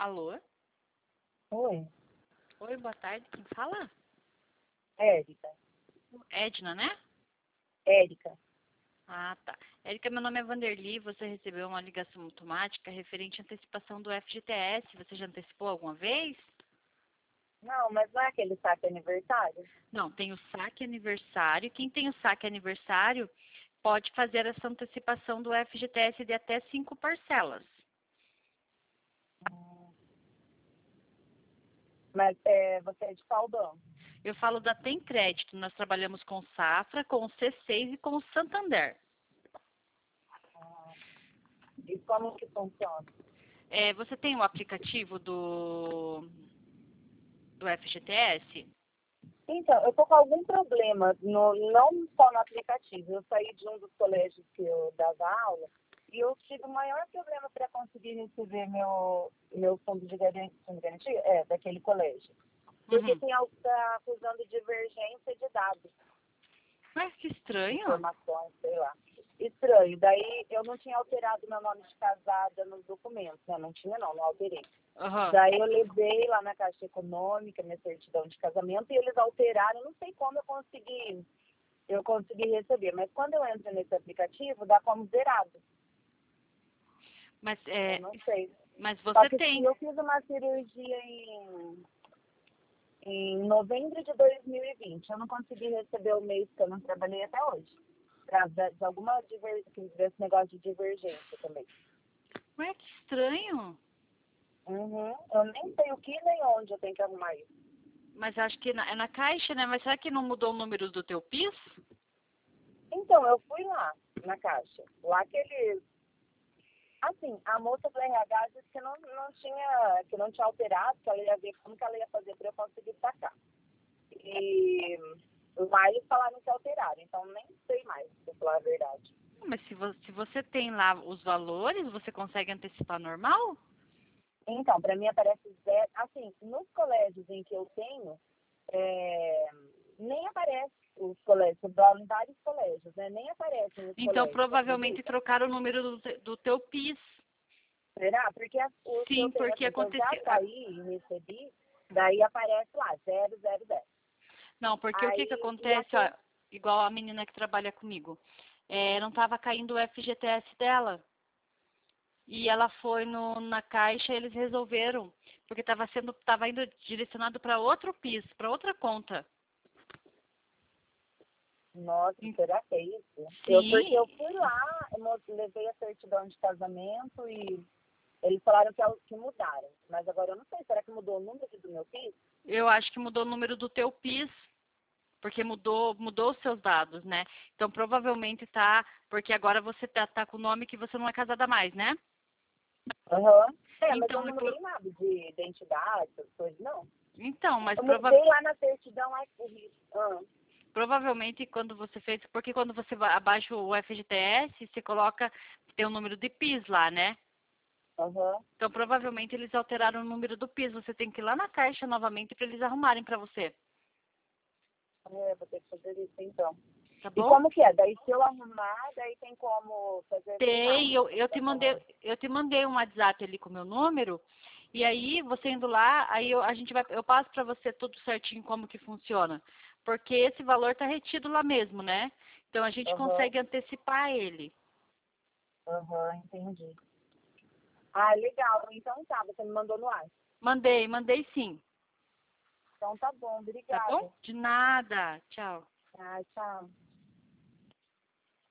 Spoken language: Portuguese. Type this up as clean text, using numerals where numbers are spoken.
Alô? Oi, Oi, boa tarde. Quem fala? Érica. Edna, né? Érica. Ah, tá. Érica, meu nome é Vanderly. Você recebeu uma ligação automática referente à antecipação do FGTS. Você já antecipou alguma vez? Não, mas não é aquele saque aniversário? Não, tem o saque aniversário. Quem tem o saque aniversário pode fazer essa antecipação do FGTS de até 5 parcelas. Mas você é de qual banco? Eu falo da Tem Crédito. Nós trabalhamos com o Safra, com o C6 e com o Santander. E como que funciona? Você tem o aplicativo do FGTS? Então, eu tô com algum problema, não só no aplicativo. Eu saí de um dos colégios que eu dava aula e eu tive o maior problema para conseguir receber meu fundo de garantia, daquele colégio. Porque Uhum. tá acusando divergência de dados. Mas que estranho. Informações, sei lá. Estranho. Daí eu não tinha alterado meu nome de casada nos documentos, né? Não tinha não alterei. Aham. Daí eu levei lá na Caixa Econômica minha certidão de casamento e eles alteraram, não sei como eu consegui receber, mas quando eu entro nesse aplicativo, dá como zerado. Mas, Eu não sei. mas Só você que tem. eu fiz uma cirurgia em novembro de 2020. Eu não consegui receber o mês que eu não trabalhei até hoje. De alguma desse negócio de divergência também. Ué, que estranho. Uhum. Eu nem sei o que nem onde eu tenho que arrumar isso. Mas acho que é na Caixa, né? Mas será que não mudou o número do teu PIS? Então, eu fui lá na Caixa. Lá que eles. Assim, a moça do RH disse que não tinha alterado, que ela ia ver como que ela ia fazer para eu conseguir sacar. E lá eles falaram que alteraram, então nem sei mais, pra falar a verdade. Mas se você tem lá os valores, você consegue antecipar normal? Então, para mim aparece zero. Assim, nos colégios em que eu tenho, é, nem aparece os colégios, eu dou em vários colégios, né? Nem aparecem os Então, colégios, você provavelmente acredita? trocaram o número do teu PIS. Será? Porque os que eu Sim, tenho porque assim, que eu já aconteceu. saí e recebi, daí aparece lá, 000. Não, porque o que que Aí, e acontece, ó, aqui, igual a menina que trabalha comigo, não estava caindo o FGTS dela. E ela foi na Caixa e eles resolveram, porque estava indo direcionado para outro PIS, para outra conta. nossa, E- será que é isso? Porque Sim, eu fui lá, levei a certidão de casamento e eles falaram que mudaram. Mas agora eu não sei, será que mudou o número do meu filho? eu acho que mudou o número do teu PIS, porque mudou os seus dados, né? Então provavelmente tá, porque agora você tá com o nome que você não é casada mais, né? Aham. Mas eu Então, não mudei nada de identidade, essas coisas, não. mas Eu mudei lá na certidão, ai, provavelmente quando você fez, porque quando você abaixa o FGTS, você coloca, tem o número de PIS lá, né? aham. Então, provavelmente eles alteraram o número do PIS. Você tem que ir lá na Caixa novamente para eles arrumarem para você, Vou ter que fazer isso então. tá E bom? como que é? Daí se eu arrumar, daí tem como fazer sem Tem, nada, eu, como eu você te tá mandei, falando. eu te mandei um WhatsApp ali com o meu número. E aí, você indo lá, aí a gente vai, eu passo para você tudo certinho como que funciona. Porque esse valor tá retido lá mesmo, né? Então a gente Aham, consegue antecipar ele. aham, entendi. Ah, legal. Então tá, você me mandou no ar. Mandei sim. Então tá bom, Tá bom? obrigada. De nada. Tchau. Ah, tchau.